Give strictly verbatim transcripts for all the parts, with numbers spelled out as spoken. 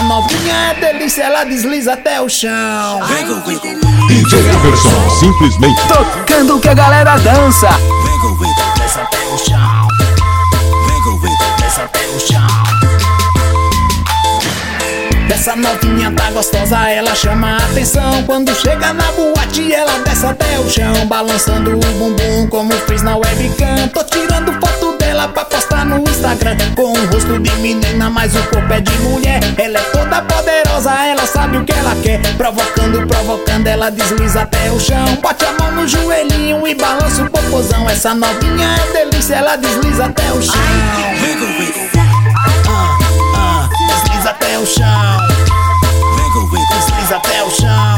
novinha é delícia, ela desliza até o chão. D J Everson, simplesmente tocando que a galera dança. Desce até o chão. Desce até o chão. Essa novinha tá gostosa, ela chama a atenção. Quando chega na boate, ela desce até o chão, balançando o bumbum como fez na webcam. Tô tirando foto dela pra postar no Instagram, com o rosto de menina, mas o corpo é de mulher. Ela é toda poderosa, ela sabe o que ela quer. Provocando, provocando, ela desliza até o chão. Bote a mão no joelhinho e balança o popozão. Essa novinha é delícia, ela desliza até o chão. Ah, ah, desliza até o chão. Desliza até o chão.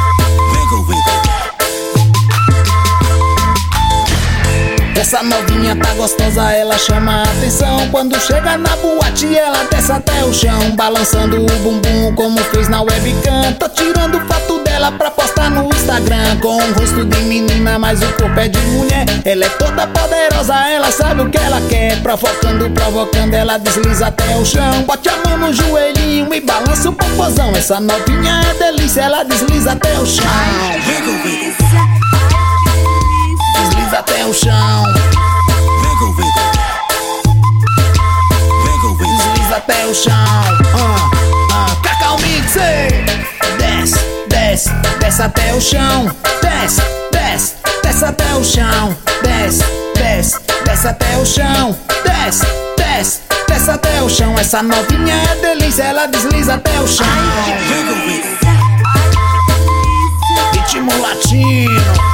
Essa novinha tá gostosa, ela chama a atenção. Quando chega na boate, ela desce até o chão, balançando o bumbum como fez na webcam. Tô tirando foto dela pra postar no Instagram, com o rosto de menina, mas o corpo é de mulher. Ela é toda poderosa, ela sabe o que ela quer. Provocando, provocando, ela desliza até o chão. Bote a mão no joelhinho e balança o popozão. Essa novinha é delícia, ela desliza até o chão. Desliza até o chão. Desliza até o chão. Ah, ah, Cacau Mix, ei. Desce, desce, desce até o chão. Desce, desce, desce até o chão. Desce, desce, desce até o chão. Desce, desce, desce até o chão. Essa novinha é delícia, ela desliza até o chão. Ritmo latino.